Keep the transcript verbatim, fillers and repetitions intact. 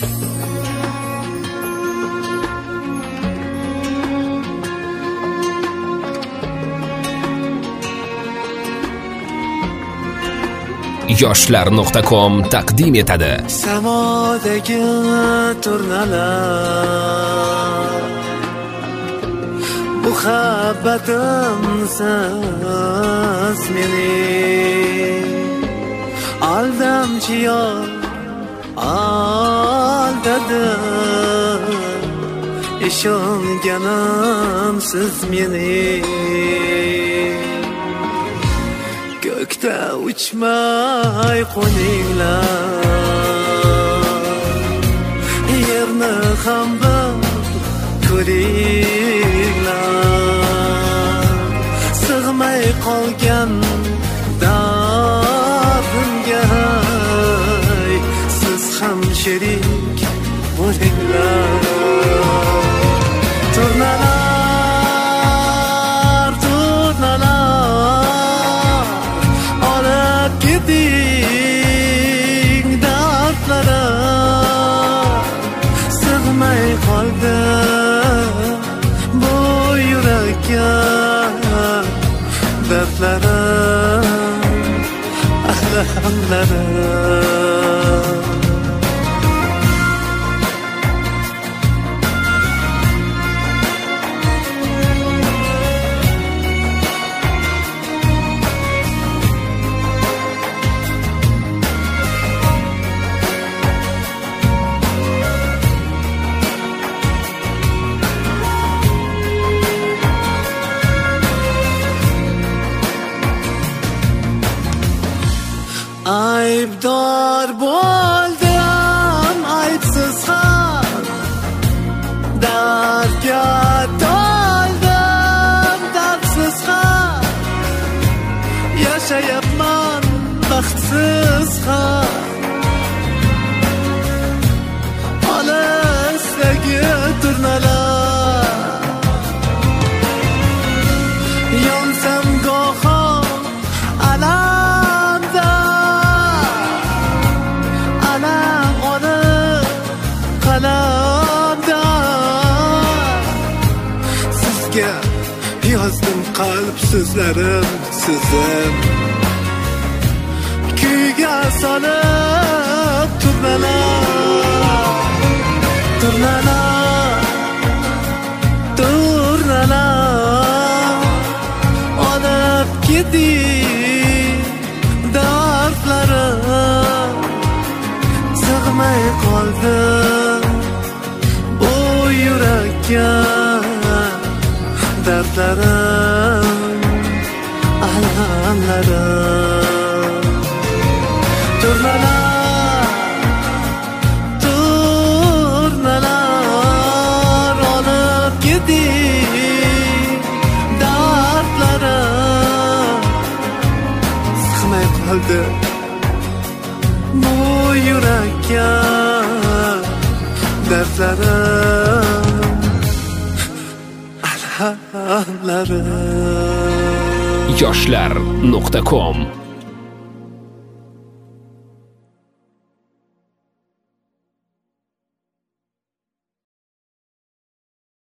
yoshlar nuqta com taqdim etadi. Samodagi turnalar, muhabbatimsiz meni aldamchi yor aldadi, ishonganimsiz meni ko'kda uchmay qo'ninglar, yerni ham bir ko'ringlar, sig'may qolgan dardimga siz ham sherik bo'linglar. Turnalar, turnalar, olib keting dardlarim, sig'may qoldi bu yurakka dardlarim, ahlamlarim. Aybdor bo'ldim, aybsiz ham dardga to'ldim, dardsiz ham yashayapman, baxtsiz ham olisdagi turnalar, yonsam goho alam yozdim qalb so'zlarim sizim, kuyga solib turnalar, turnalar, turnalar, olib keting dardlarim, sig'may qoldi bu yurakka dardlarim, alamlarim. Turnalar, turnalar, olib keting dardlarim, sig'may qoldi bu yurakka dardlarim, yoshlar nuqta com